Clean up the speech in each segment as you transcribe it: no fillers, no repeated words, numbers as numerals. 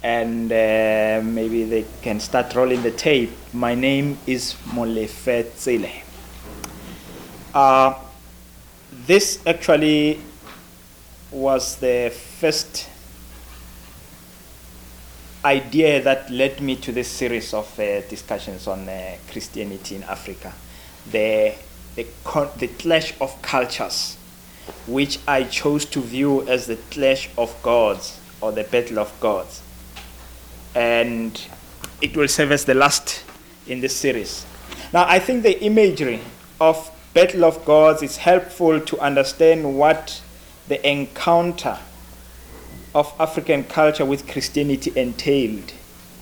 and maybe they can start rolling the tape. My name is Molefe Tsile. This actually was the first idea that led me to this series of discussions on Christianity in Africa. The clash of cultures, which I chose to view as the clash of gods or the battle of gods. And it will serve as the last in this series. Now, I think the imagery of battle of gods is helpful to understand what the encounter of African culture with Christianity entailed.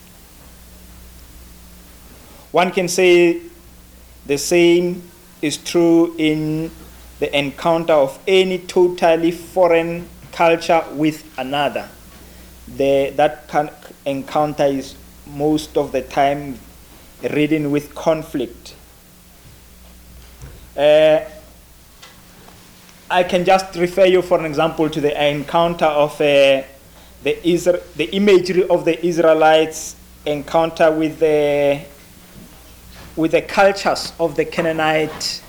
One can say the same is true in the encounter of any totally foreign culture with another. That encounter is most of the time ridden with conflict. I can just refer you, for an example, to the encounter of the imagery of the Israelites' encounter with the cultures of the Canaanite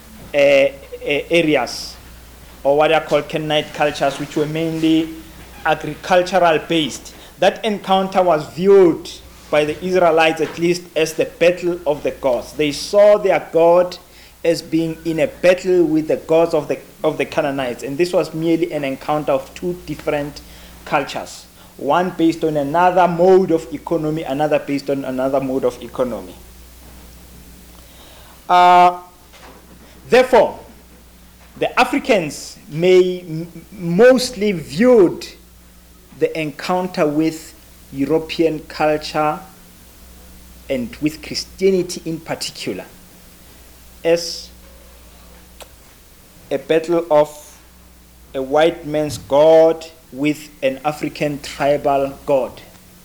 areas, or what are called Canaanite cultures, which were mainly agricultural based. That encounter was viewed by the Israelites, at least, as the battle of the gods. They saw their God as being in a battle with the gods of the Canaanites, and this was merely an encounter of two different cultures, one based on another mode of economy, another based on another mode of economy. Therefore, the Africans mostly viewed the encounter with European culture and with Christianity in particular as a battle of a white man's God with an African tribal God.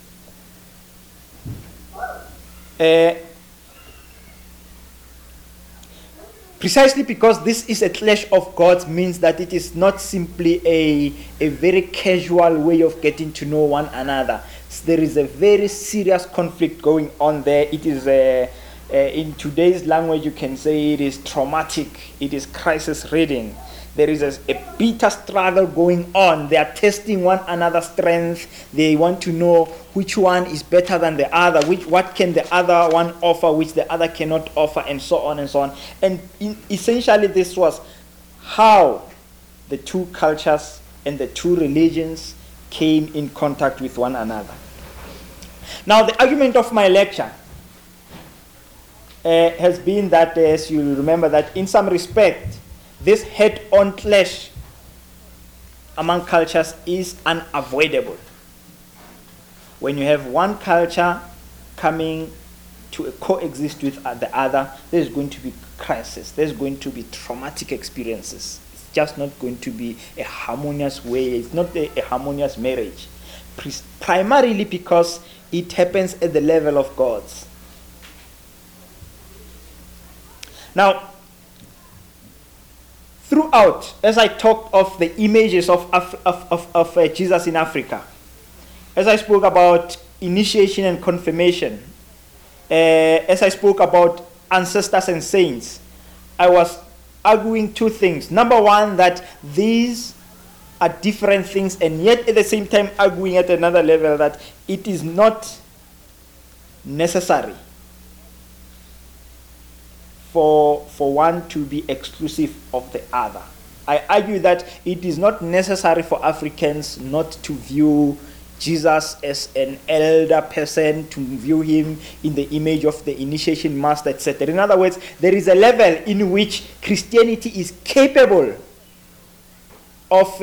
Precisely because this is a clash of gods means that it is not simply a very casual way of getting to know one another. There is a very serious conflict going on there. It is in today's language, you can say it is traumatic. It is crisis-ridden. There is a bitter struggle going on. They are testing one another's strength. They want to know which one is better than the other, what can the other one offer, which the other cannot offer, and so on and so on. And essentially, this was how the two cultures and the two religions came in contact with one another. Now, the argument of my lecture has been that, as you remember, that in some respect, this head-on clash among cultures is unavoidable. When you have one culture coming to coexist with the other, there's going to be crisis. There's going to be traumatic experiences. It's just not going to be a harmonious way. It's not a harmonious marriage. Primarily because it happens at the level of gods. Now, throughout, as I talked of the images of Jesus in Africa, as I spoke about initiation and confirmation, as I spoke about ancestors and saints, I was arguing two things. Number one, that these are different things, and yet at the same time arguing at another level that it is not necessary for one to be exclusive of the other. I argue that it is not necessary for Africans not to view Jesus as an elder person, to view him in the image of the initiation master, etc. In other words, there is a level in which Christianity is capable of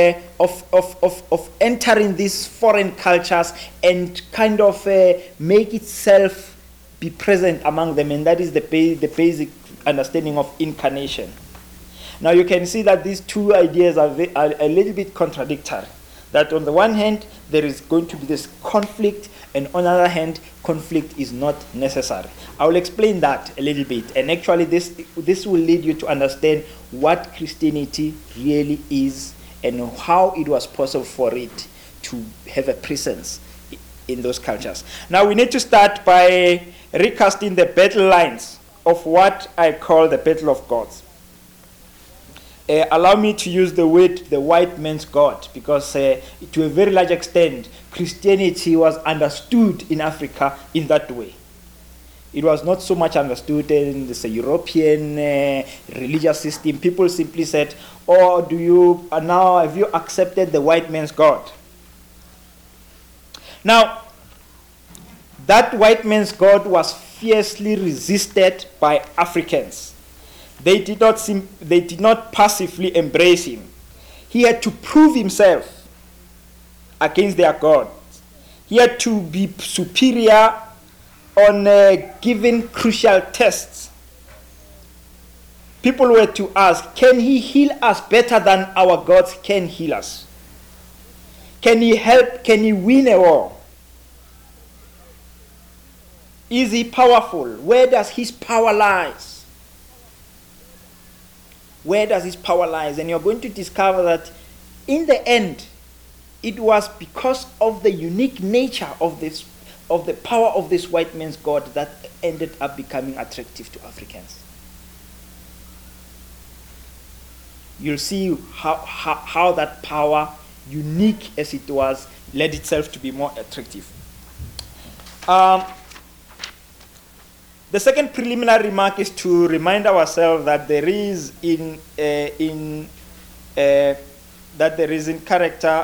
entering these foreign cultures and kind of make itself be present among them, and that is the basic understanding of incarnation. Now you can see that these two ideas are a little bit contradictory. That on the one hand, there is going to be this conflict, and on the other hand, conflict is not necessary. I will explain that a little bit, and actually this will lead you to understand what Christianity really is and how it was possible for it to have a presence in those cultures. Now we need to start by recasting the battle lines of what I call the battle of gods. Allow me to use the word the white man's God, because to a very large extent Christianity was understood in Africa in that way. It was not so much understood in the European religious system. People simply said, "Oh, have you accepted the white man's God?" Now, that white man's God was fiercely resisted by Africans. They did not passively embrace him. He had to prove himself against their God. He had to be superior on giving crucial tests. People were to ask, can he heal us better than our gods can heal us? Can he help? Can he win a war? Is he powerful? Where does his power lies? Where does his power lies? And you're going to discover that in the end, it was because of the unique nature of the power of this white man's God that ended up becoming attractive to Africans. You'll see how that power, unique as it was, led itself to be more attractive. The second preliminary remark is to remind ourselves that there is in character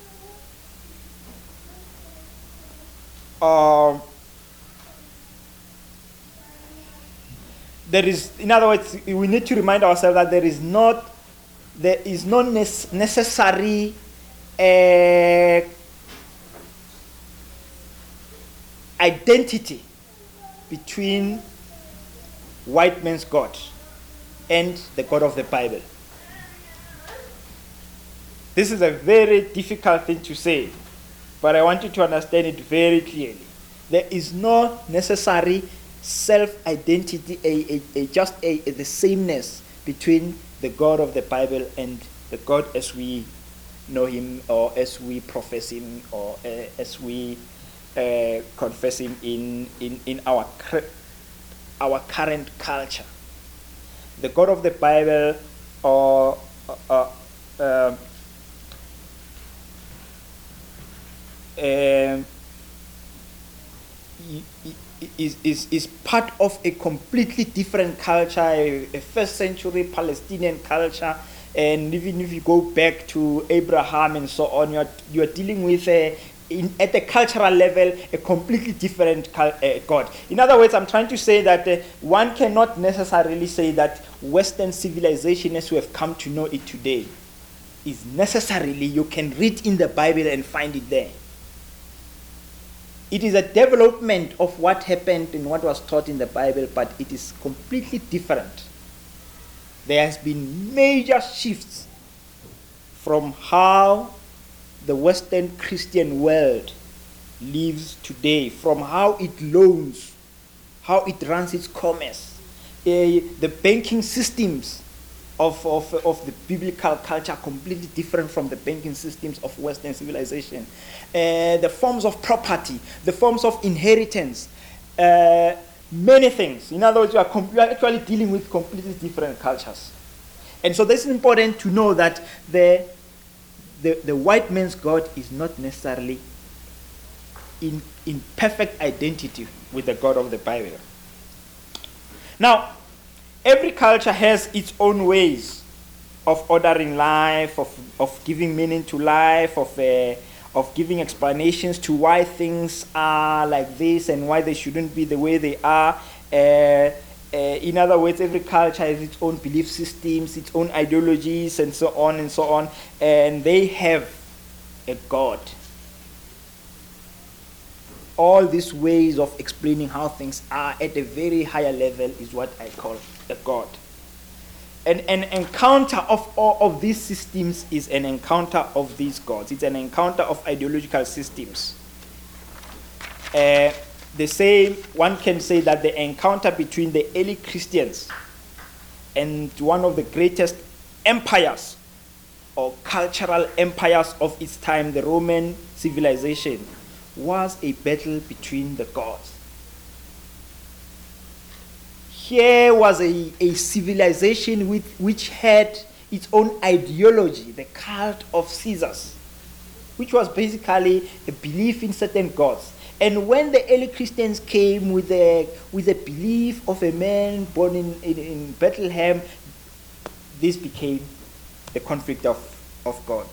there is, in other words, we need to remind ourselves that there is no necessary identity between white man's God and the God of the Bible. This is a very difficult thing to say, but I want you to understand it very clearly. There is no necessary self-identity, the sameness between the God of the Bible and the God as we know him, or as we profess him, or as we confess him in our current culture. The God of the Bible is part of a completely different culture, a first century Palestinian culture. And even if you go back to Abraham and so on, you are dealing with at the cultural level, a completely different God. In other words, I'm trying to say that one cannot necessarily say that Western civilization as we have come to know it today is necessarily, you can read in the Bible and find it there. It is a development of what happened and what was taught in the Bible, but it is completely different. There has been major shifts from how the Western Christian world lives today, from how it loans, how it runs its commerce, the banking systems of the biblical culture are completely different from the banking systems of Western civilization. The forms of property, the forms of inheritance, many things. In other words, you are actually dealing with completely different cultures. And so this is important to know that the white man's God is not necessarily in perfect identity with the God of the Bible. Now, every culture has its own ways of ordering life, of giving meaning to life, of giving explanations to why things are like this and why they shouldn't be the way they are. In other words, every culture has its own belief systems, its own ideologies, and so on and so on. And they have a God. All these ways of explaining how things are at a very higher level is what I call a God. An encounter of all of these systems is an encounter of these gods. It's an encounter of ideological systems. The same, one can say that the encounter between the early Christians and one of the greatest empires or cultural empires of its time, the Roman civilization, was a battle between the gods. Here was a civilization which had its own ideology, the cult of Caesars, which was basically a belief in certain gods. And when the early Christians came with a belief of a man born in Bethlehem, this became the conflict of gods.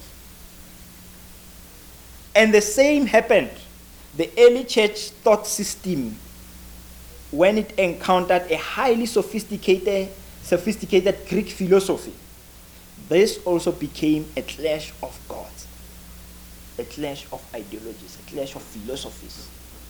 And the same happened. The early church thought system, when it encountered a highly sophisticated Greek philosophy, this also became a clash of gods, a clash of ideologies, a clash of philosophies.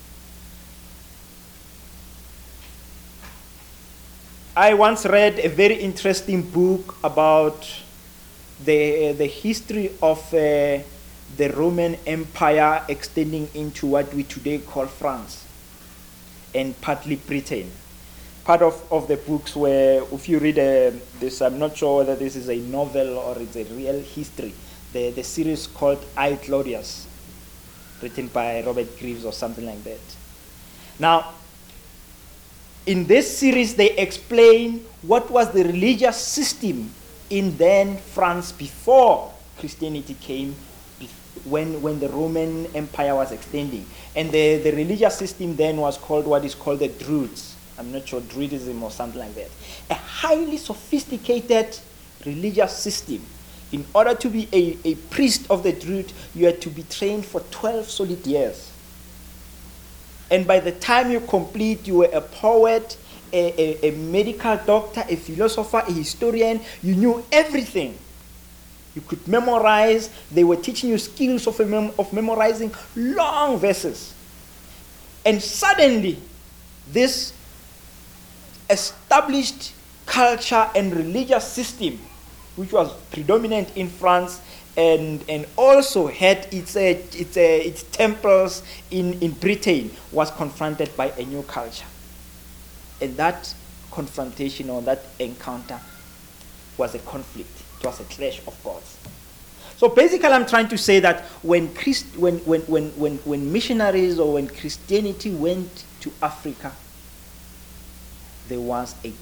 I once read a very interesting book about the history of the Roman Empire extending into what we today call France and partly Britain. Part of the books where, if you read this, I'm not sure whether this is a novel or it's a real history, the series called I, Claudius, written by Robert Greaves or something like that. Now, in this series, they explain what was the religious system in then France before Christianity came, when the Roman Empire was extending. And the religious system then was called what is called the Druids. I'm not sure, Druidism or something like that. A highly sophisticated religious system. In order to be a priest of the Druid, you had to be trained for 12 solid years. And by the time you complete, you were a poet, a medical doctor, a philosopher, a historian. You knew everything. You could memorize. They were teaching you skills of memorizing long verses. And suddenly, this established culture and religious system, which was predominant in France and also had its temples in Britain, was confronted by a new culture. And that confrontation or that encounter was a conflict. It was a clash of gods. So basically, I'm trying to say that when missionaries or when Christianity went to Africa, there was a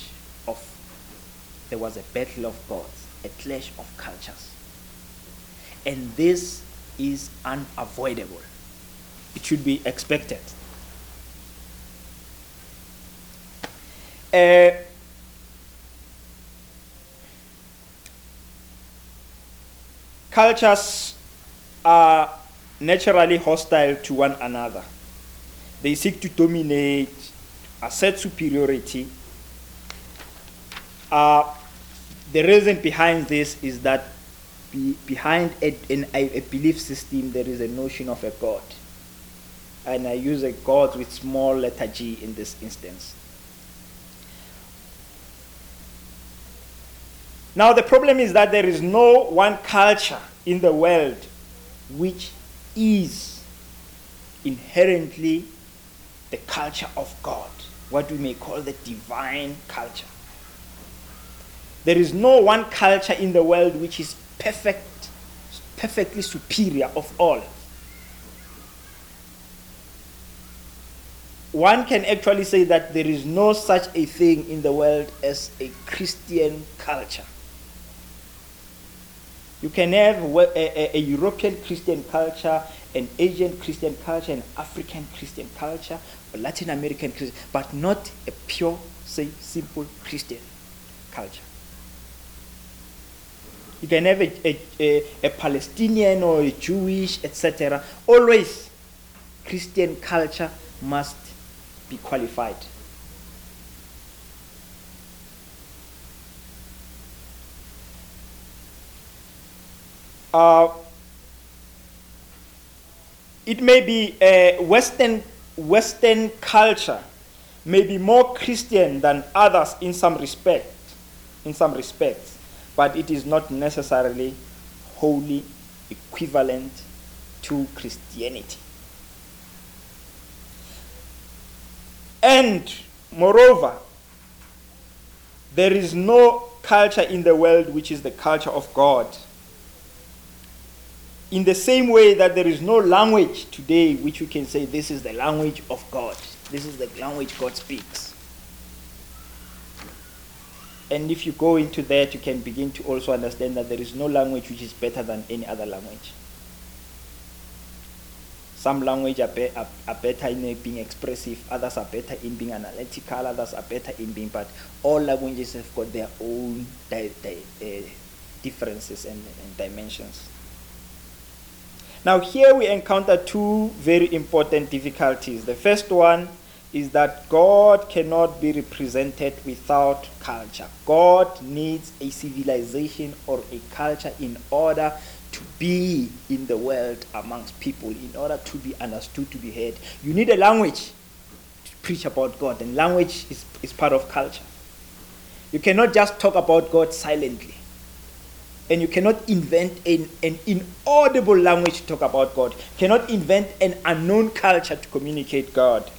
battle of gods, a clash of cultures. And this is unavoidable. It should be expected. Cultures are naturally hostile to one another. They seek to dominate, assert superiority. The reason behind this is that behind a belief system there is a notion of a God. And I use a God with small letter G in this instance. Now the problem is that there is no one culture in the world which is inherently the culture of God, what we may call the divine culture. There is no one culture in the world which is perfectly superior of all. One can actually say that there is no such a thing in the world as a Christian culture. You can have a European Christian culture, an Asian Christian culture, an African Christian culture, a Latin American Christian, but not a pure, simple Christian culture. You can have a Palestinian or a Jewish, etc. Always, Christian culture must be qualified. It may be Western culture may be more Christian than others in some respects, but it is not necessarily wholly equivalent to Christianity. And moreover, there is no culture in the world which is the culture of God. In the same way that there is no language today which we can say this is the language of God. This is the language God speaks. And if you go into that, you can begin to also understand that there is no language which is better than any other language. Some language are better in being expressive, others are better in being analytical, others are better in being, but all languages have got their own differences and dimensions. Now here we encounter two very important difficulties. The first one is that God cannot be represented without culture. God needs a civilization or a culture in order to be in the world amongst people, in order to be understood, to be heard. You need a language to preach about God, and language is part of culture. You cannot just talk about God silently. And you cannot invent an inaudible language to talk about God. You cannot invent an unknown culture to communicate God.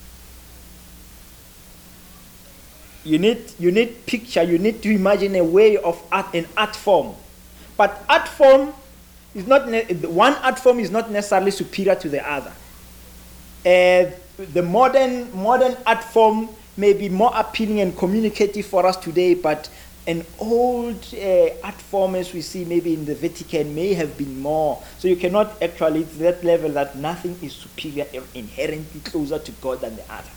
You need picture, you need to imagine a way of art, an art form. But art form is not, one art form is not necessarily superior to the other. The modern art form may be more appealing and communicative for us today, but an old art form as we see maybe in the Vatican may have been more. So you cannot actually, to that level, that nothing is superior or inherently closer to God than the other.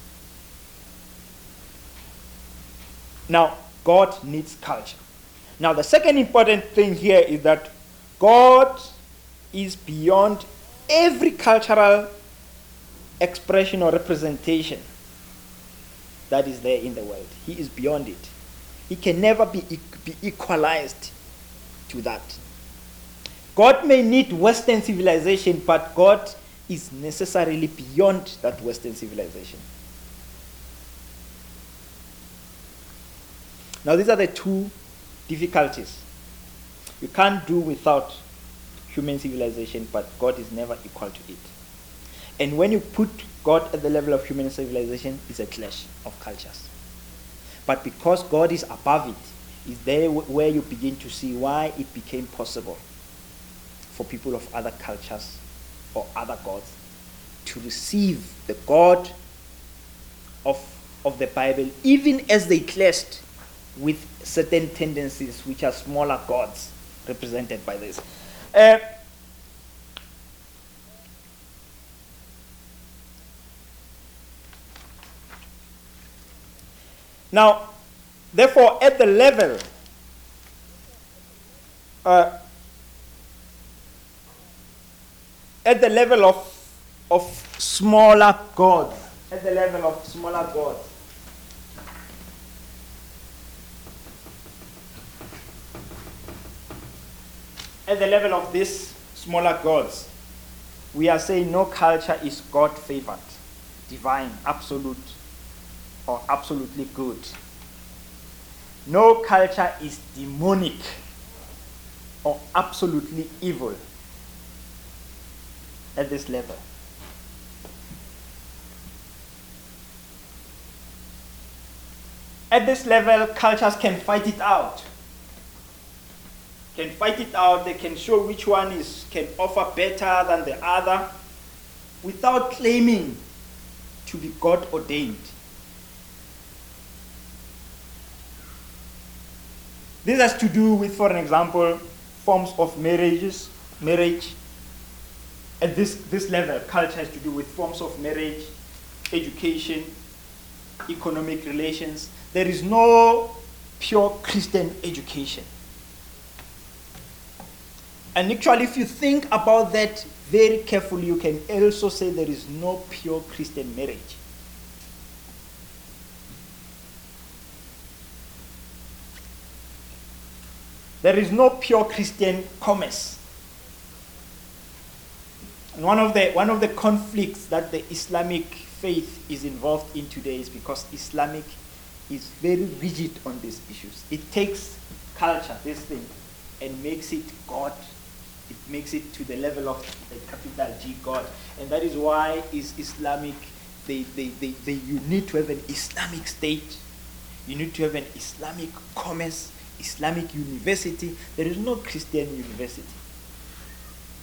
Now, God needs culture. Now, the second important thing here is that God is beyond every cultural expression or representation that is there in the world. He is beyond it. He can never be equalized to that. God may need Western civilization, but God is necessarily beyond that Western civilization. Now, these are the two difficulties. You can't do without human civilization, but God is never equal to it. And when you put God at the level of human civilization, it's a clash of cultures. But because God is above it, is there where you begin to see why it became possible for people of other cultures or other gods to receive the God of the Bible, even as they clashed with certain tendencies which are smaller gods represented by this. Now, therefore, at the level of smaller gods, at the level of smaller gods, at the level of these smaller gods, we are saying no culture is God-favored, divine, absolute, or absolutely good. No culture is demonic or absolutely evil at this level. At this level, cultures can fight it out. They can show which one can offer better than the other without claiming to be God ordained. This has to do with, for an example, forms of marriage. At this level, culture has to do with forms of marriage, education, economic relations. There is no pure Christian education. And actually, if you think about that very carefully, you can also say there is no pure Christian marriage. There is no pure Christian commerce. And one of the conflicts that the Islamic faith is involved in today is because Islamic is very rigid on these issues. It takes culture, this thing, and makes it God. It makes it to the level of a capital G God. And that is why is Islamic, you need to have an Islamic state. You need to have an Islamic commerce, Islamic university. There is no Christian university.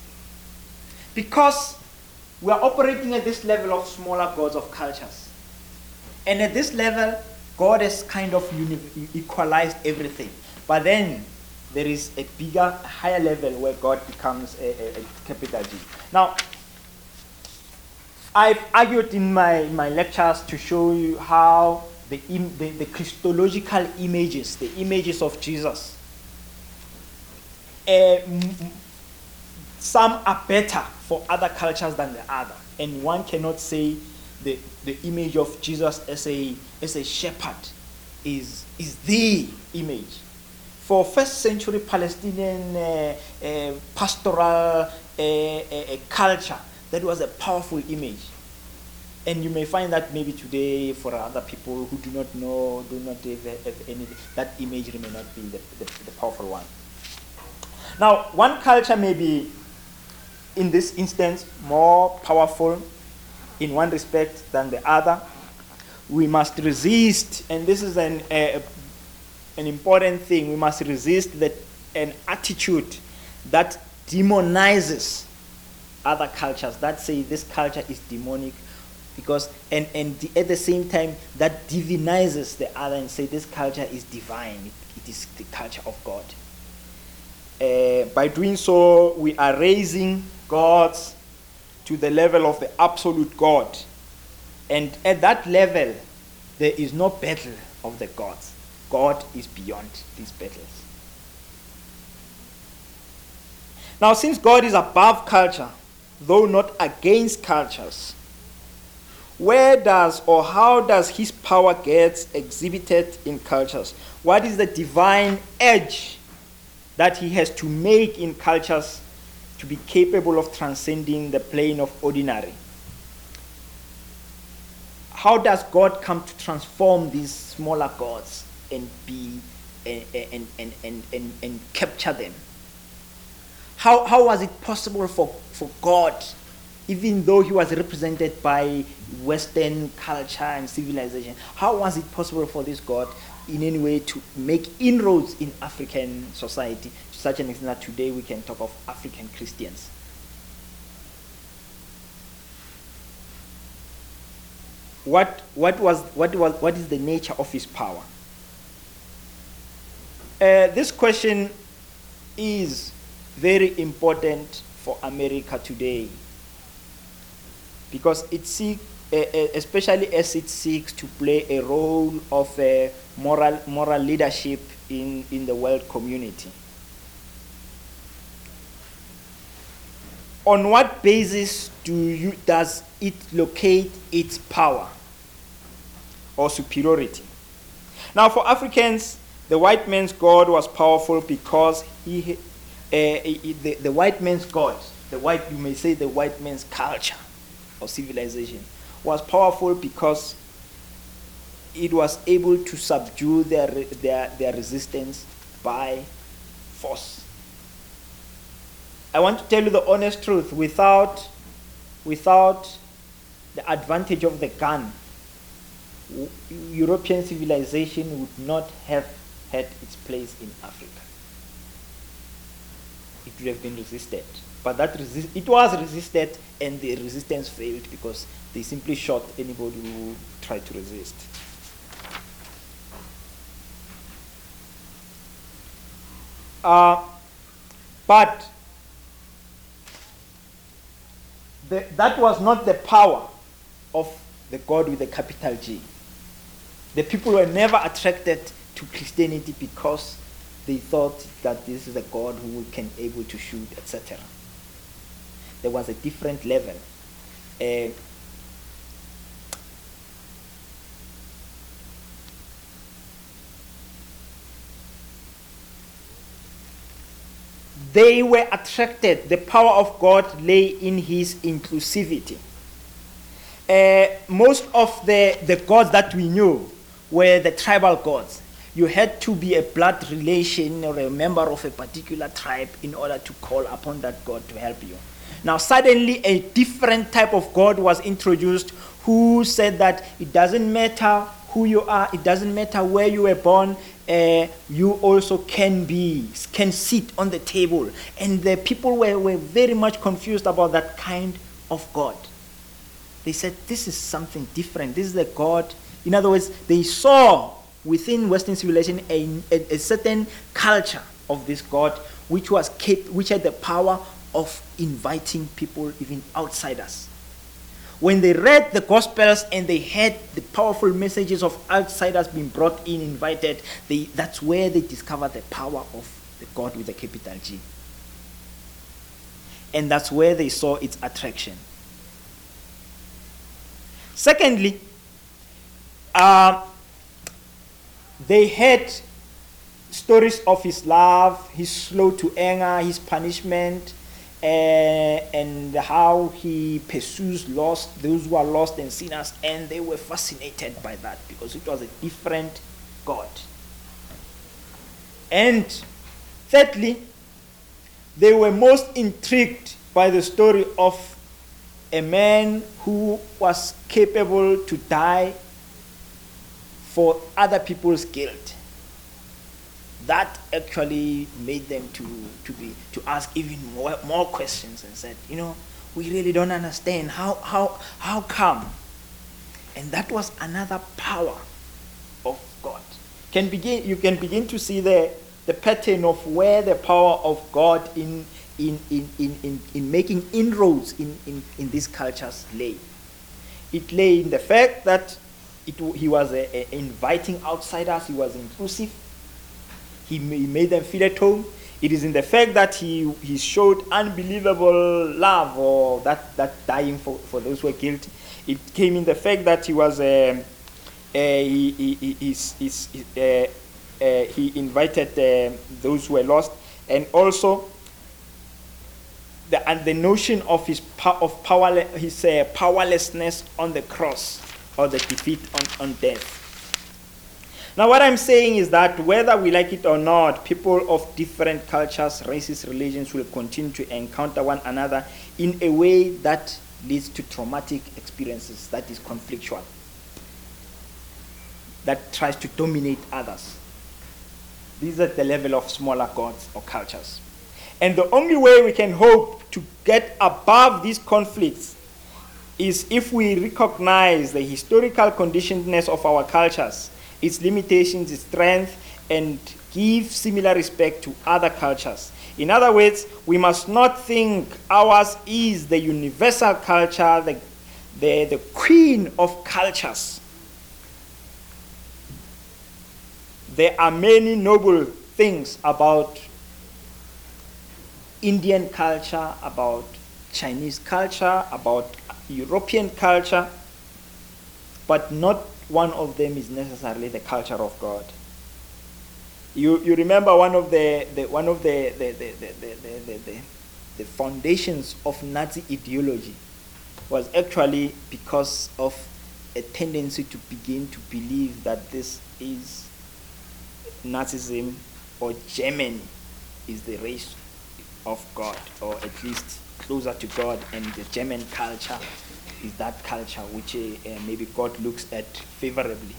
Because we are operating at this level of smaller gods of cultures. And at this level, God has kind of equalized everything. But then there is a bigger, higher level where God becomes a capital G. Now, I've argued in my lectures to show you how the Christological images, the images of Jesus, some are better for other cultures than the other. And one cannot say the image of Jesus as a shepherd is the image. For first century Palestinian pastoral culture, that was a powerful image. And you may find that maybe today for other people who do not have any, that imagery may not be the powerful one. Now, one culture may be, in this instance, more powerful in one respect than the other. We must resist, and this is an important thing, we must resist an attitude that demonizes other cultures, that say this culture is demonic, because and at the same time that divinizes the other and say this culture is divine, it is the culture of God. By doing so, we are raising gods to the level of the absolute God. And at that level, there is no battle of the gods. God is beyond these battles. Now, since God is above culture, though not against cultures, where does or how does his power get exhibited in cultures? What is the divine edge that he has to make in cultures to be capable of transcending the plane of ordinary? How does God come to transform these smaller gods and be and capture them? How was it possible for God, even though he was represented by Western culture and civilization, how was it possible for this God in any way to make inroads in African society to such an extent that today we can talk of African Christians? What is the nature of his power? This question is very important for America today, because it seeks, especially as it seeks to play a role of moral leadership in the world community. On what basis does it locate its power or superiority? Now, for Africans, the white man's God was powerful because the white man's God, you may say the white man's culture or civilization, was powerful because it was able to subdue their resistance by force. I want to tell you the honest truth. Without the advantage of the gun, European civilization would not have had its place in Africa. It would have been resisted. But it was resisted, and the resistance failed because they simply shot anybody who tried to resist. But that was not the power of the God with a capital G. The people were never attracted to Christianity because they thought that this is a God who can able to shoot, etc. There was a different level. They were attracted. The power of God lay in his inclusivity. Most of the gods that we knew were the tribal gods. You had to be a blood relation or a member of a particular tribe in order to call upon that God to help you. Now suddenly a different type of God was introduced who said that it doesn't matter who you are, it doesn't matter where you were born, you also can sit on the table. And the people were very much confused about that kind of God. They said, this is something different. This is the God. In other words, they saw within Western civilization a certain culture of this God, which had the power of inviting people, even outsiders. When they read the Gospels and they heard the powerful messages of outsiders being brought in, invited, that's where they discovered the power of the God with a capital G. And that's where they saw its attraction. Secondly, they had stories of his love, his slow to anger, his punishment, and how he pursues those who are lost and sinners, and they were fascinated by that because it was a different God. And thirdly, they were most intrigued by the story of a man who was capable to die for other people's guilt. That actually made them to ask even more questions and said, we really don't understand how come. And that was another power of God. You can begin to see the pattern of where the power of God in making inroads in these cultures lay. It lay in the fact that he was inviting outsiders. He was inclusive. He made them feel at home. It is in the fact that he showed unbelievable love, or that dying for those who were guilty. It came in the fact that he was he invited those who were lost, and also the notion of his powerlessness on the cross, or the defeat on death. Now, what I'm saying is that whether we like it or not, people of different cultures, races, religions will continue to encounter one another in a way that leads to traumatic experiences, that is conflictual, that tries to dominate others. These are the level of smaller gods or cultures. And the only way we can hope to get above these conflicts is if we recognize the historical conditionedness of our cultures, its limitations, its strength, and give similar respect to other cultures. In other words, we must not think ours is the universal culture, the queen of cultures. There are many noble things about Indian culture, about Chinese culture, about European culture, but not one of them is necessarily the culture of God. You remember one of the foundations of Nazi ideology was actually because of a tendency to begin to believe that this is Nazism, or Germany is the race of God, or at least closer to God, and the German culture is that culture which maybe God looks at favorably.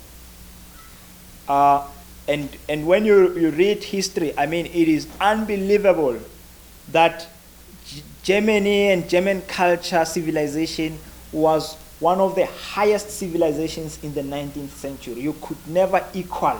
And when you read history, I mean, it is unbelievable that Germany and German culture civilization was one of the highest civilizations in the 19th century. You could never equal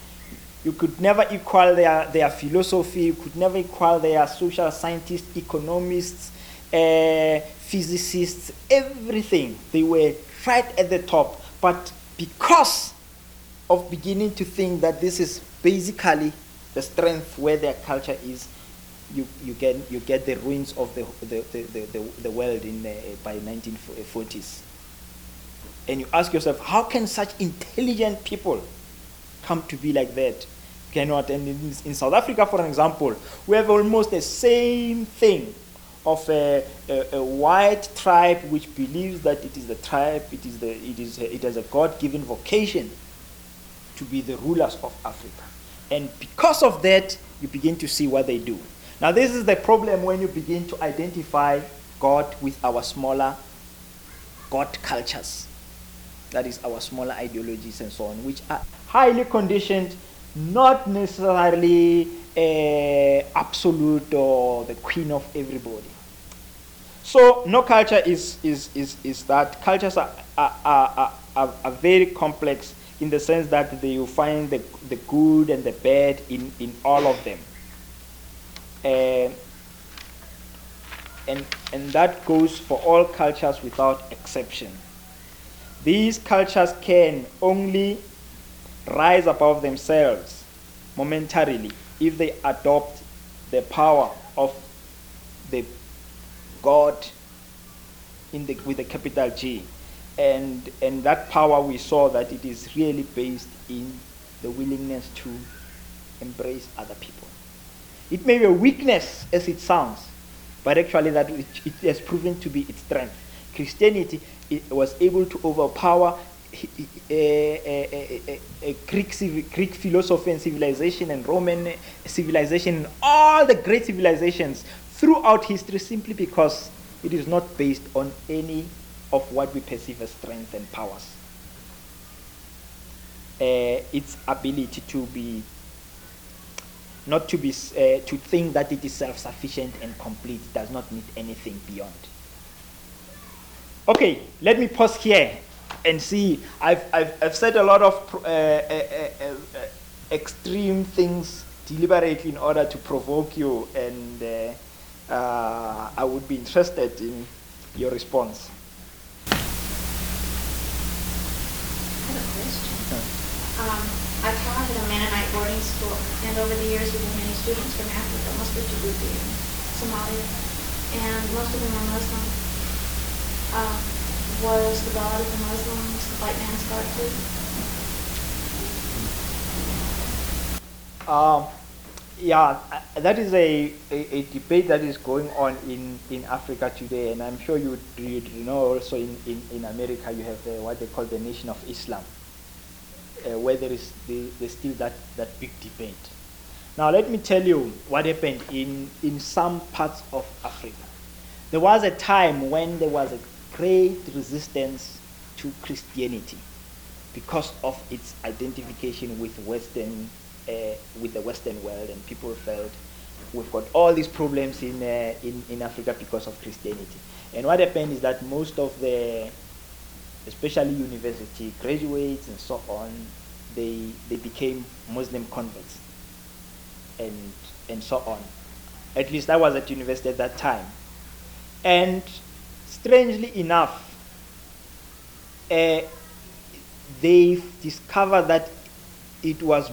their philosophy. You could never equal their social scientists, economists, physicists, everything. They were right at the top. But because of beginning to think that this is basically the strength where their culture is, you get the ruins of the world by 1940s. And you ask yourself, how can such intelligent people come to be like that? Cannot. And in South Africa, for example, we have almost the same thing of a white tribe which believes that it is the tribe, it has a God-given vocation to be the rulers of Africa. And because of that, you begin to see what they do. Now, this is the problem when you begin to identify God with our smaller God cultures. That is our smaller ideologies and so on, which are highly conditioned not necessarily absolute or the queen of everybody. So no culture is that. Cultures are very complex in the sense that you find the good and the bad in all of them. And that goes for all cultures without exception. These cultures can only rise above themselves momentarily if they adopt the power of the God with a capital G. And that power, we saw that it is really based in the willingness to embrace other people. It may be a weakness as it sounds, but actually that it has proven to be its strength. Christianity was able to overpower Greek philosophy and civilization and Roman civilization and all the great civilizations throughout history, simply because it is not based on any of what we perceive as strength and powers. Its ability to be not to be to think that it is self-sufficient and complete, does not need anything beyond. Okay, let me pause here and see. I've said a lot of extreme things deliberately in order to provoke you, and I would be interested in your response. I have a question. I taught at a Mennonite boarding school, and over the years we've had many students from Africa, mostly Djibouti and Somalia, and most of them are Muslim. Was the God of the Muslims the white man's God too? Yeah, that is a debate that is going on in Africa today, and I'm sure you know also in America you have what they call the Nation of Islam, where there's still that big debate. Now let me tell you what happened in some parts of Africa. There was a time when there was a great resistance to Christianity because of its identification with with the Western world, and people felt we've got all these problems in Africa because of Christianity. And what happened is that most of the, especially university graduates and so on, they became Muslim converts and so on. At least I was at university at that time. And strangely enough, they discovered that it was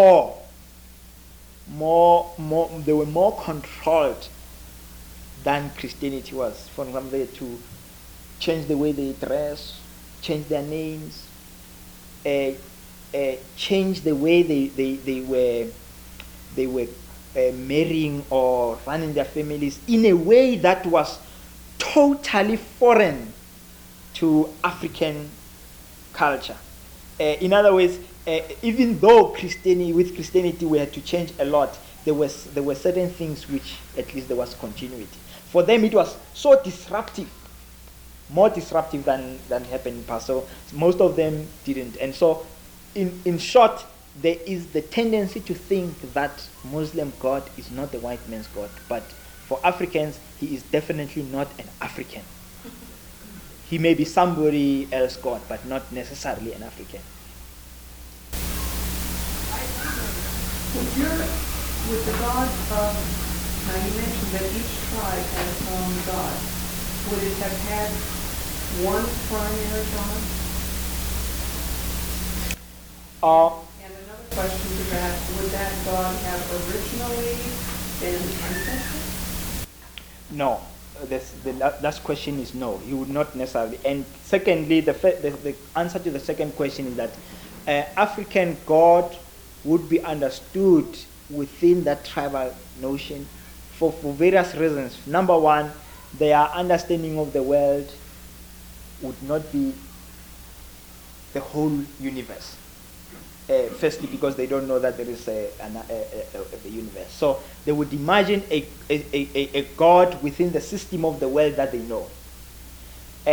they were more controlled than Christianity was. For example, they had to change the way they dress, change their names, change the way they were marrying or running their families in a way that was totally foreign to African culture. In other words, even though with Christianity we had to change a lot, there were certain things which at least there was continuity. For them it was so disruptive, more disruptive than happened in past. So most of them didn't. And so in short, there is the tendency to think that Muslim God is not the white man's God, but for Africans, he is definitely not an African. He may be somebody else God, but not necessarily an African. With the God, now you mentioned that each tribe had its own God. Would it have had one primary God? And another question to that, would that God have originally been ancestral? No. The last question is no. He would not necessarily. And secondly, the answer to the second question is that African God would be understood within that tribal notion for various reasons. Number one, their understanding of the world would not be the whole universe. Firstly, because they don't know that there is a universe. So they would imagine a God within the system of the world that they know.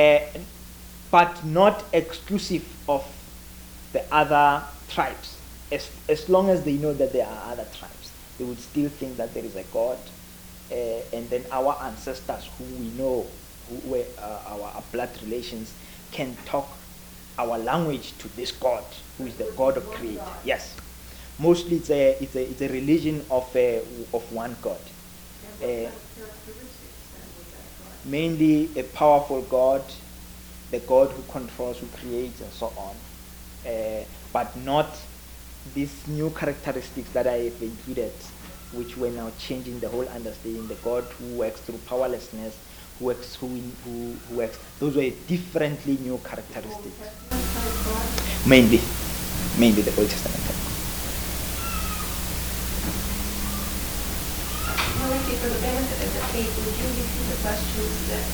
But not exclusive of the other tribes. as long as they know that there are other tribes, they would still think that there is a God, and then our ancestors who we know, who were our blood relations, can talk our language to this God, who is the God of creation. Yes, mostly it's a religion of one God. Mainly a powerful God, the God who controls, who creates, and so on. But not these new characteristics that I have included, which were now changing the whole understanding. The God who works through powerlessness, who works. Those were differently new characteristics. Mainly the Old Testament. Ricky, for the benefit of the tape, would you repeat the questions that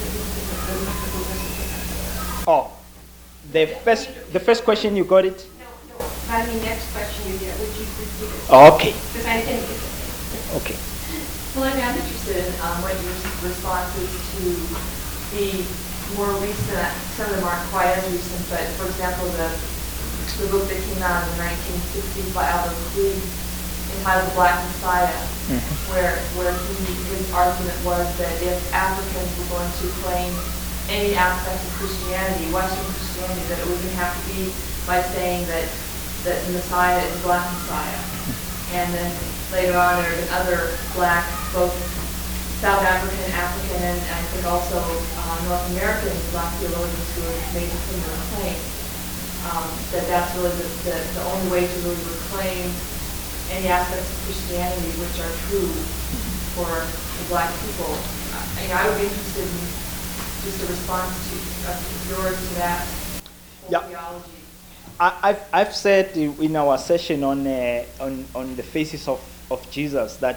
Oh, the first question, you got it? No. I mean, next question you get, would you repeat it? Oh, okay. Because I didn't get it. Okay. Well, I'm interested in what your responses to the more recent, some of them aren't quite as recent, but for example, the book that came out in the 1960s by Aldous Huxley entitled The Black Messiah, where his argument was that if Africans were going to claim any aspect of Christianity, Western Christianity, that it was going to have to be by saying that the Messiah is Black Messiah. And then later on there have been other black, both South African, and I think also North American black theologians who have made a similar claim, that's really the only way to really reclaim any aspects of Christianity which are true for the black people. I would be interested in just a response of yours to that whole theology. I've said in our session on the faces of Jesus that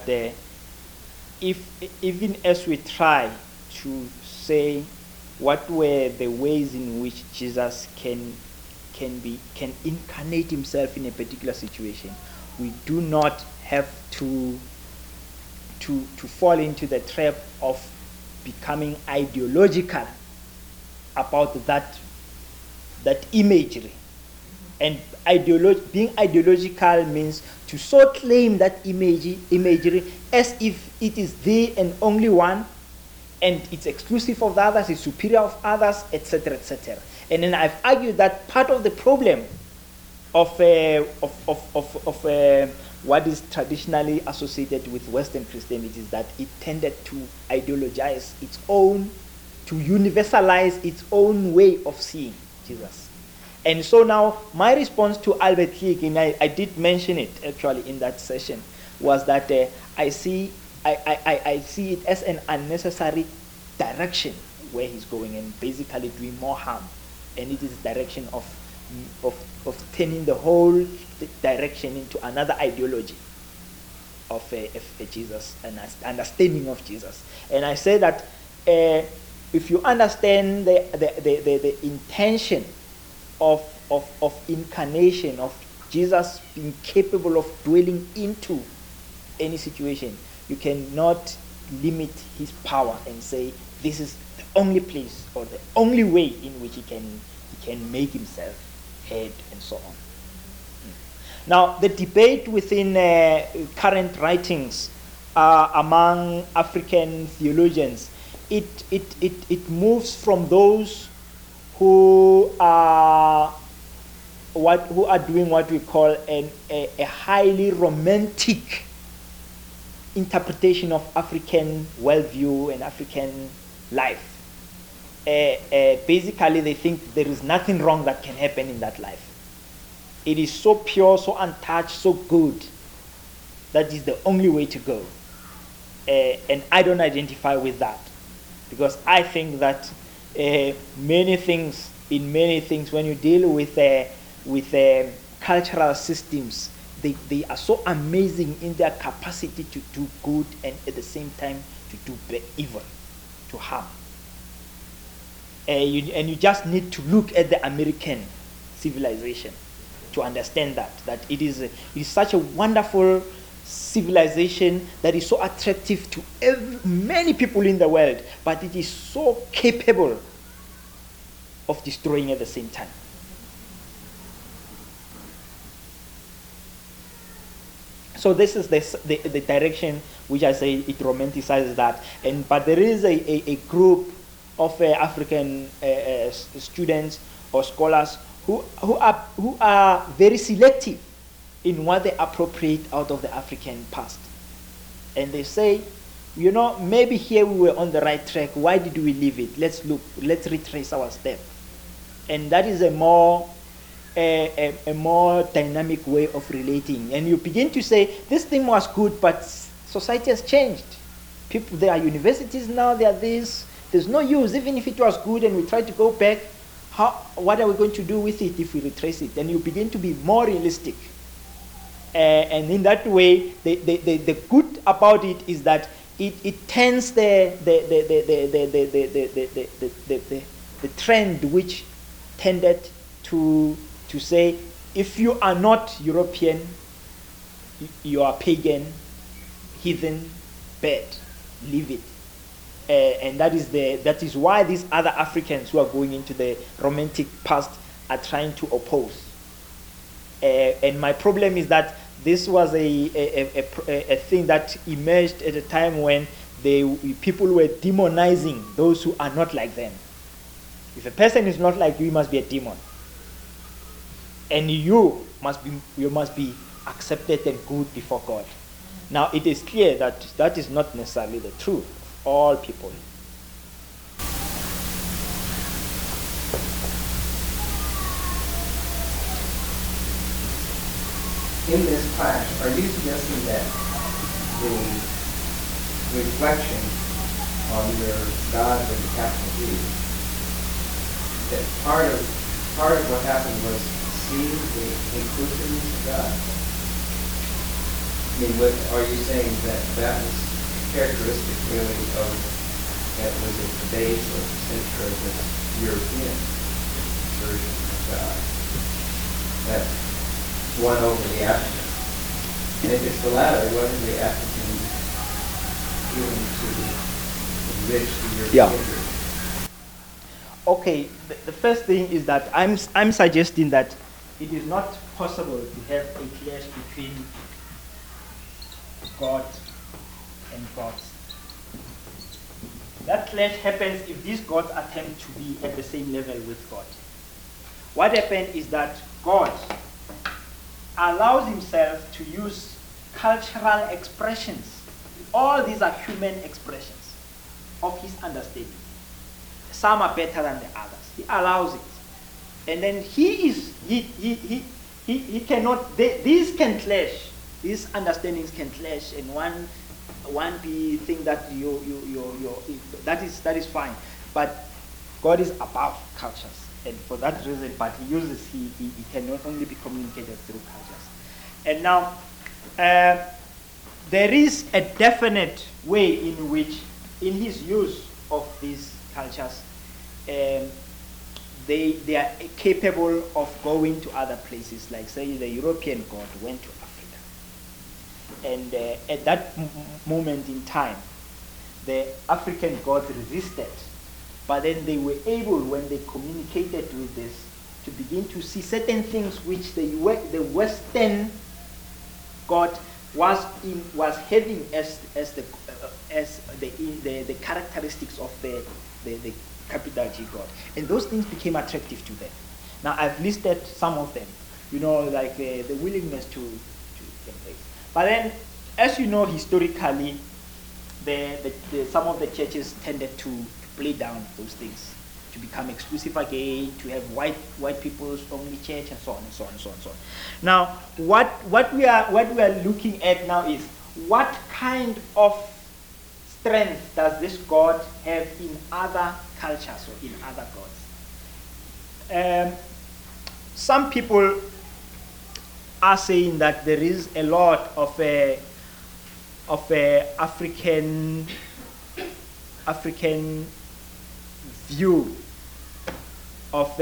if even as we try to say what were the ways in which Jesus can incarnate himself in a particular situation, we do not have to fall into the trap of becoming ideological about that imagery. And being ideological means to so claim that imagery as if it is the and only one, and it's exclusive of the others, it's superior of others, etc., etc. And then I've argued that part of the problem of what is traditionally associated with Western Christianity is that it tended to ideologize its own, to universalize its own way of seeing Jesus. And so now my response to Albert Hicks, and I did mention it actually in that session, was that I see it as an unnecessary direction where he's going and basically doing more harm. And it is the direction of turning the whole direction into another ideology of Jesus and understanding of Jesus. And I say that if you understand the intention of incarnation, of Jesus being capable of dwelling into any situation, you cannot limit his power and say this is the only place or the only way in which he can make himself heard and so on. Now, the debate within current writings among African theologians, it moves from those who are doing what we call a highly romantic interpretation of African worldview and African life. Basically, they think there is nothing wrong that can happen in that life. It is so pure, so untouched, so good. That is the only way to go. And I don't identify with that, because I think that many things, when you deal with cultural systems, they are so amazing in their capacity to do good and at the same time to do evil, to harm. And you just need to look at the American civilization to understand that it is such a wonderful civilization that is so attractive to many people in the world, but it is so capable of destroying at the same time. So this is the direction which I say it romanticizes that. But there is a group of African students or scholars who are very selective in what they appropriate out of the African past. And they say, maybe here we were on the right track. Why did we leave it? Let's retrace our step. And that is a more dynamic way of relating. And you begin to say, this thing was good, but society has changed. People, there are universities now, there are this. There's no use, even if it was good and we try to go back, what are we going to do with it if we retrace it? Then you begin to be more realistic. And in that way, the good about it is that it turns the trend which tended to say, if you are not European, you are pagan, heathen, bad, leave it. And that is why these other Africans who are going into the romantic past are trying to oppose. And my problem is that this was a thing that emerged at a time when people were demonizing those who are not like them. If a person is not like you, he must be a demon. And you must be accepted and good before God. Now it is clear that that is not necessarily the truth of all people. In this clash, are you suggesting that the reflection on your God with the capital G, that part of what happened was see the inclusiveness of God? I mean, are you saying that was characteristic really of, that was at the base or the center of the European version of God? That won over the African. And if it's the latter, what is the African doing to enrich the European version? Okay, the first thing is that I'm suggesting that it is not possible to have a clash between God and gods. That clash happens if these gods attempt to be at the same level with God. What happened is that God allows himself to use cultural expressions. All these are human expressions of his understanding. Some are better than the others. He allows it. And then he cannot, these can clash. These understandings can clash, and one be think that that is fine. But God is above cultures, and for that reason, but he can not only be communicated through cultures. And now there is a definite way in which, in his use of these cultures, they are capable of going to other places, like say the European god went to Africa. And at that moment in time, the African gods resisted, but then they were able, when they communicated with this, to begin to see certain things which the Western god was having as the characteristics of the capital G God, and those things became attractive to them. Now I've listed some of them, like the willingness to embrace. But then, as you know, historically, some of the churches tended to play down those things, to become exclusive again, to have white people's only church, and so on and so on and so on and so on. Now, what we are looking at now is what kind of strength does this God have in other cultures or in other gods? Some people are saying that there is a lot of African view of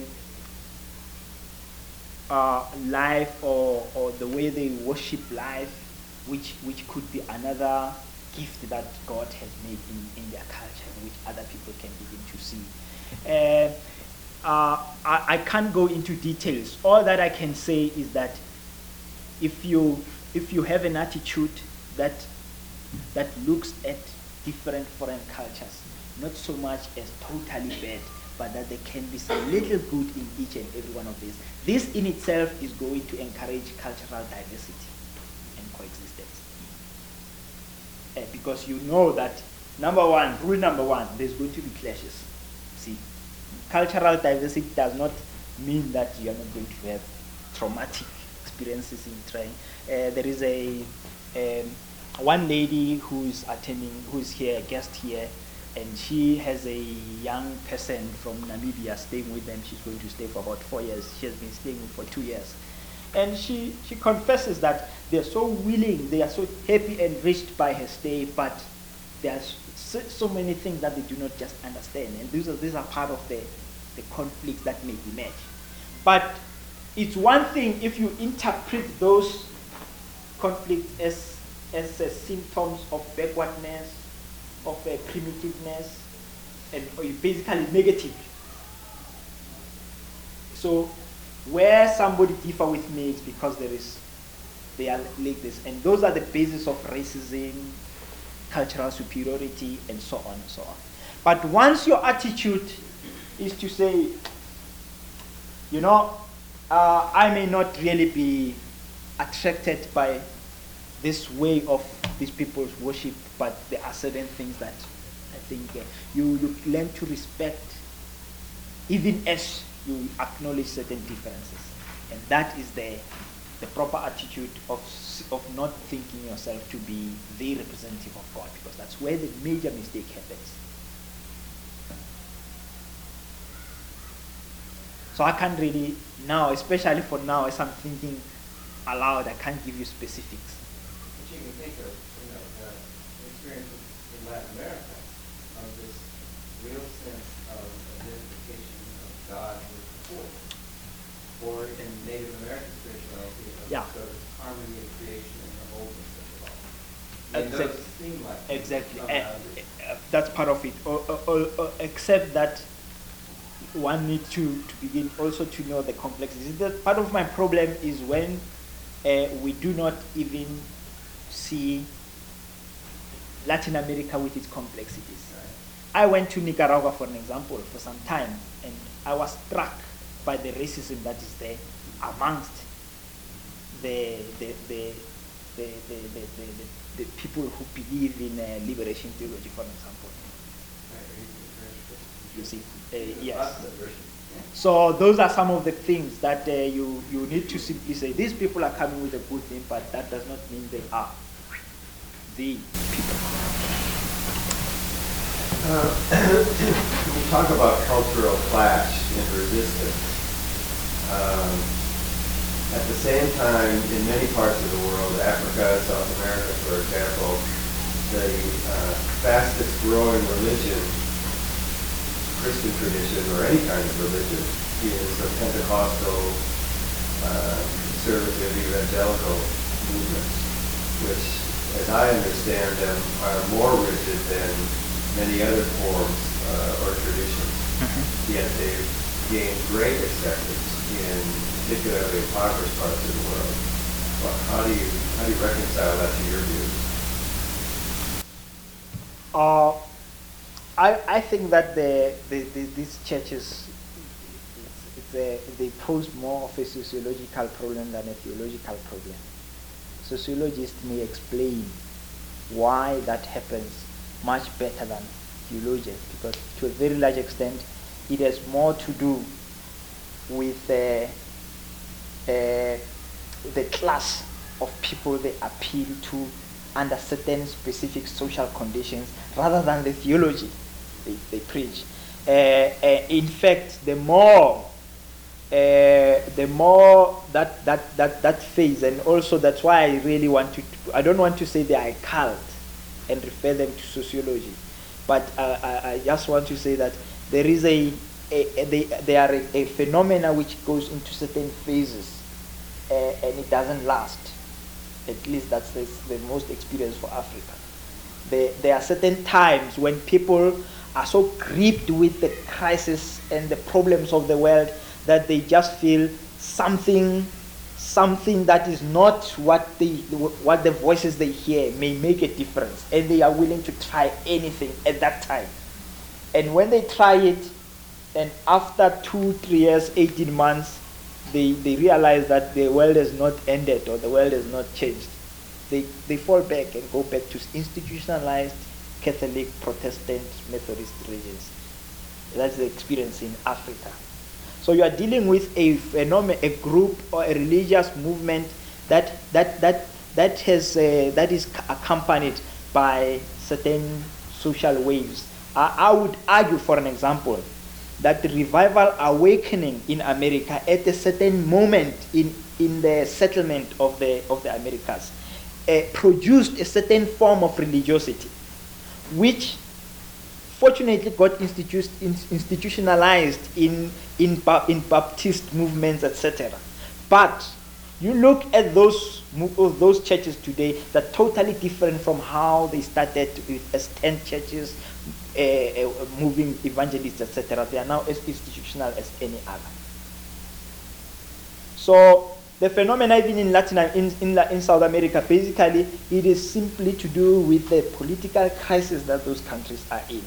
life or the way they worship life, which could be another gift that God has made in their culture, which other people can begin to see. I can't go into details. All that I can say is that if you if you have an attitude that looks at different foreign cultures, not so much as totally bad, but that there can be some little good in each and every one of these. This in itself is going to encourage cultural diversity and coexistence. Because you know that, rule number one, there's going to be clashes. See, cultural diversity does not mean that you are not going to have traumatic experiences in trying. There is one lady who is here, a guest here, and she has a young person from Namibia staying with them. She's going to stay for about 4 years. She has been staying for 2 years. And she confesses that they're so willing, they are so happy and enriched by her stay, but there's so many things that they do not just understand. And these are part of the conflicts that may emerge. But it's one thing if you interpret those conflicts as symptoms of backwardness, of primitiveness, and basically negative. So where somebody differ with me is because they are like this, and those are the basis of racism, cultural superiority, and so on and so on. But once your attitude is to say, I may not really be attracted by this way of these people's worship, but there are certain things that I think you learn to respect, even as you acknowledge certain differences. And that is the proper attitude of not thinking yourself to be the representative of God, because that's where the major mistake happens. So I can't really now, especially for now, as I'm thinking aloud, I can't give you specifics. But you can think of experience in Latin America of this real sense of identification of God with the poor, or in Native American spirituality of sort of harmony of creation and the wholeness of it all. And those seem like exactly. That's part of it. Except that one needs to begin also to know the complexities. That part of my problem is when we do not even see Latin America with its complexities. Right. I went to Nicaragua, for an example, for some time, and I was struck by the racism that is there amongst the people who believe in liberation theology, for example. You see, yes. So those are some of the things that you need to simply say, these people are coming with a good thing, but that does not mean they are the people. We talk about cultural clash and resistance. At the same time, in many parts of the world, Africa, South America, for example, the fastest growing religion, Christian tradition, or any kind of religion, is the Pentecostal, conservative, evangelical movements, which, as I understand them, are more rigid than many other forms or traditions. Mm-hmm. Yet they've gained great acceptance in particularly impoverished parts of the world. Well, how do you reconcile that to your views? I think that these churches, they pose more of a sociological problem than a theological problem. Sociologists may explain why that happens much better than theologians, because to a very large extent it has more to do with the class of people they appeal to under certain specific social conditions rather than the theology they preach. In fact, the more that phase, and also that's why I really I don't want to say they are a cult and refer them to sociology, but I just want to say that there is they are a phenomena which goes into certain phases and it doesn't last. At least that's the most experience for Africa. There are certain times when people are so gripped with the crisis and the problems of the world that they just feel something something that is not what the voices they hear may make a difference, and they are willing to try anything at that time. And when they try it, and after 2-3 years, 18 months, they realize that the world has not ended or the world has not changed. They fall back and go back to institutionalized Catholic, Protestant, Methodist religions. That's the experience in Africa. So you are dealing with a phenomenon, a group or a religious movement that is accompanied by certain social waves. I would argue, for an example, that the revival awakening in America at a certain moment in the settlement of the Americas produced a certain form of religiosity, which fortunately got institutionalized in Baptist movements, etc. But you look at those churches today, they're totally different from how they started as tent churches, moving evangelists, etc. They are now as institutional as any other. So the phenomena even in in South America, basically, it is simply to do with the political crisis that those countries are in.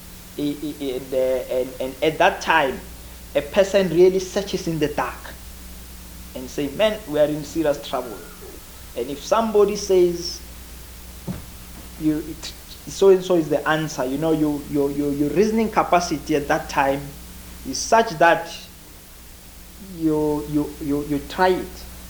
And at that time, a person really searches in the dark and say, man, we are in serious trouble. And if somebody says, so-and-so is the answer, your reasoning capacity at that time is such that you try it.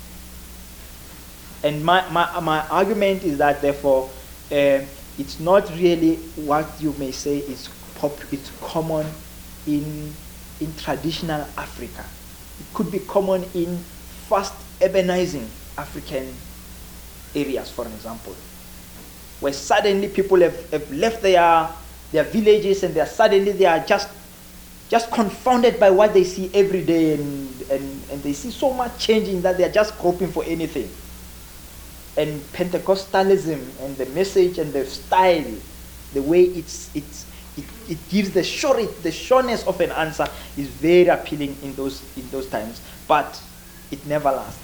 And my argument is that, therefore, it's not really what you may say is it's common in traditional Africa. It could be common in fast urbanizing African areas, for example, where suddenly people have left their villages and they are just confounded by what they see every day, and they see so much changing that they are just groping for anything. And Pentecostalism and the message and the style, the way it gives the sureness of an answer is very appealing in those times, but it never lasts.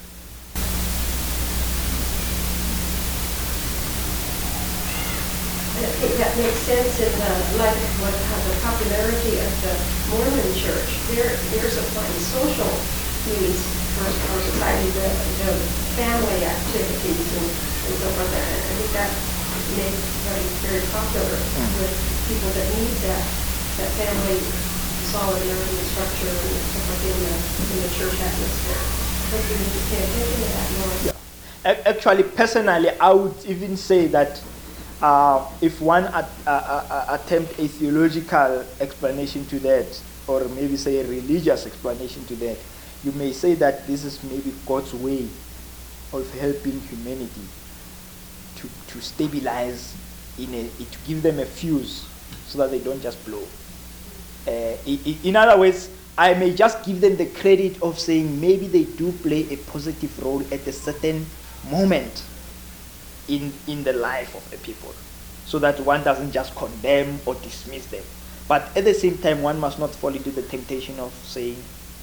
I think that makes sense in light of the popularity of the Mormon Church. They're supplying social needs for society, the family activities and stuff like that. I think that makes it very popular with people that need that family solidarity and structure and stuff like in the church atmosphere. I think we need to pay attention to that more. Yeah. Actually, personally, I would even say that if one attempt a theological explanation to that, or maybe say a religious explanation to that, you may say that this is maybe God's way of helping humanity to stabilize, to give them a fuse so that they don't just blow. In other words, I may just give them the credit of saying maybe they do play a positive role at a certain moment in the life of the people, so that one doesn't just condemn or dismiss them. But at the same time, one must not fall into the temptation of saying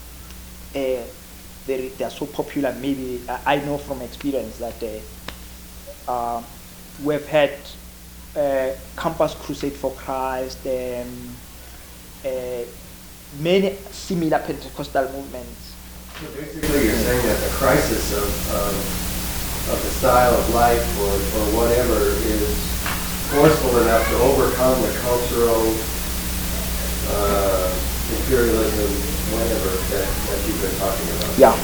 they are so popular. Maybe I know from experience that we've had Campus Crusade for Christ, many similar Pentecostal movements. So basically, you're saying that the crisis of the style of life or whatever is forceful enough to overcome the cultural imperialism, whatever, that you've been talking about. Yeah.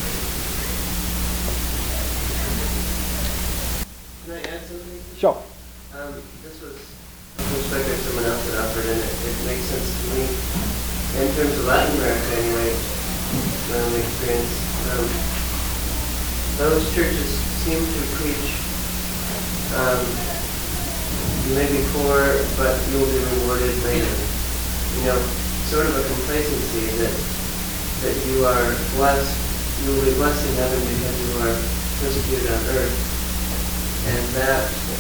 Can I add something? Sure. This was a perspective someone else had offered, and it makes sense to me. In terms of Latin America, anyway, my own experience, those churches seem to preach, you may be poor, but you'll be rewarded later. Sort of a complacency that you are blessed, you will be blessed in heaven because you are persecuted on earth. And that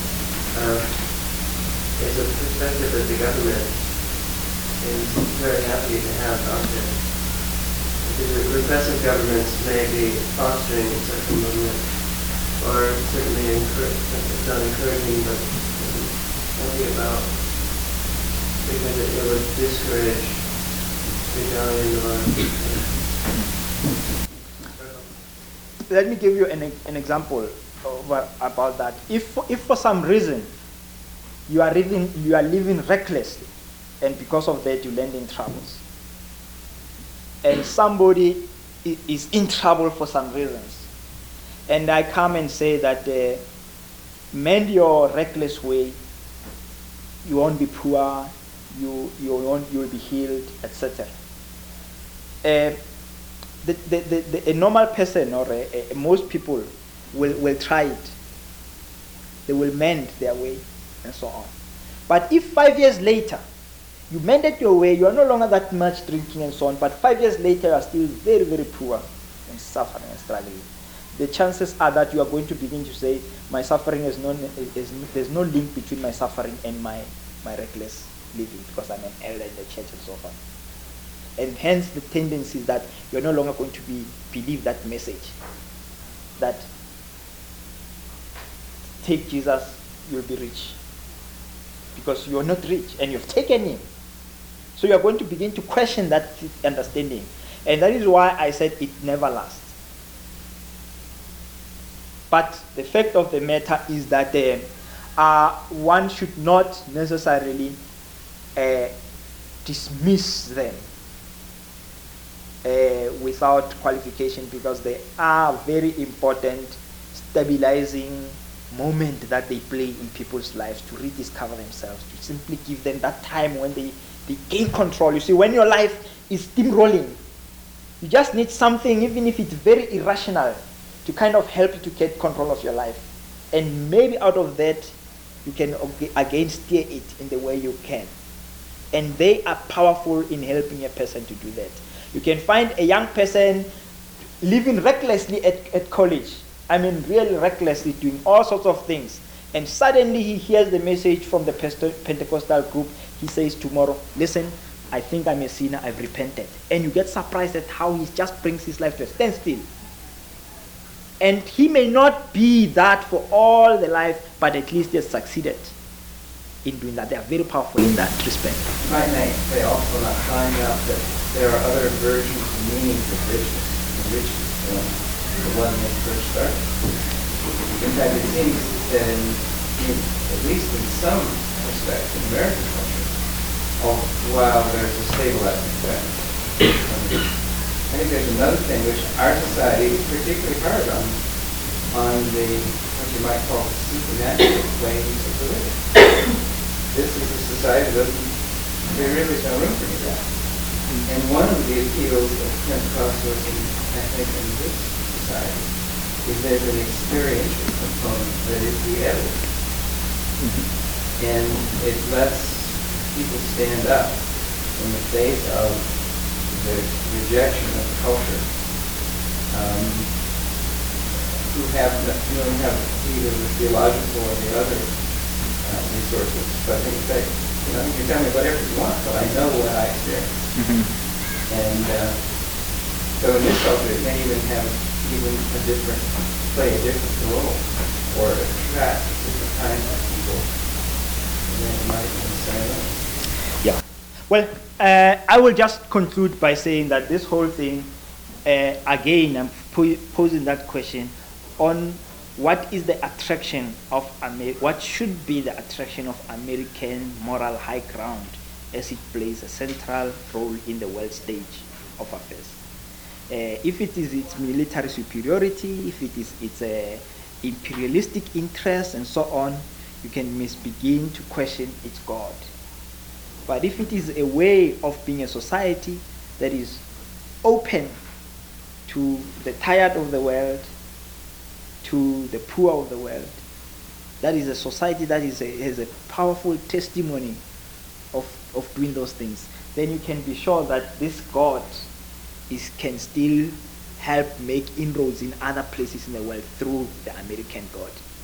is a perspective that the government is very happy to have out there. repressive governments may be fostering such a movement, or certainly not encouraging, but talking about, because it would discourage rebellion or. Let me give you an example about that. If for some reason you are living recklessly, and because of that you land in troubles, and somebody is in trouble for some reasons, and I come and say that mend your reckless way, you won't be poor, you will be healed, etc. A normal person or most people will try it. They will mend their way and so on. But if 5 years later you mended your way, you are no longer that much drinking and so on, but 5 years later you are still very, very poor and suffering and struggling, the chances are that you are going to begin to say, my suffering there's no link between my suffering and my reckless living, because I'm an elder in the church and so on. And hence the tendency is that you're no longer going to believe that message that take Jesus, you'll be rich. Because you're not rich and you've taken him. So you're going to begin to question that understanding. And that is why I said it never lasts. But the fact of the matter is that one should not necessarily dismiss them without qualification, because they are very important stabilizing moment that they play in people's lives to rediscover themselves, to simply give them that time when they gain control. You see, when your life is steamrolling, you just need something, even if it's very irrational, to kind of help you to get control of your life. And maybe out of that, you can again steer it in the way you can. And they are powerful in helping a person to do that. You can find a young person living recklessly at college. I mean, really recklessly, doing all sorts of things. And suddenly he hears the message from the Pentecostal group. He says tomorrow, listen, I think I'm a sinner, I've repented. And you get surprised at how he just brings his life to a standstill. And he may not be that for all the life, but at least he has succeeded in doing that. They are very powerful in that respect. Might they also not find out that there are other versions of meanings of richness, than the one they first started? In fact, it seems that at least in some respects, in American culture, while there's a stabilizing effect, I think there's another thing which our society is particularly hard on the, what you might call the supernatural claims of religion. This is a society that there really is no room for that. And one of the appeals of Pentecostalism, I think, in this society, is there's an experiential component that is the evidence. And it lets people stand up in the face of the rejection of the culture, who have either the theological or the other resources. But in fact, you can tell me whatever you want, but I know what I experience. And so in this culture, it may even have play a different role, or attract different kinds of people than it might in the same way. Yeah. Well, I will just conclude by saying that this whole thing, again, I'm posing that question on what is the attraction of what should be the attraction of American moral high ground as it plays a central role in the world stage of affairs. If it is its military superiority, if it is its imperialistic interest and so on, you can begin to question its God. But if it is a way of being a society that is open to the tired of the world, to the poor of the world, that is a society that has a powerful testimony of doing those things, then you can be sure that this God can still help make inroads in other places in the world through the American God.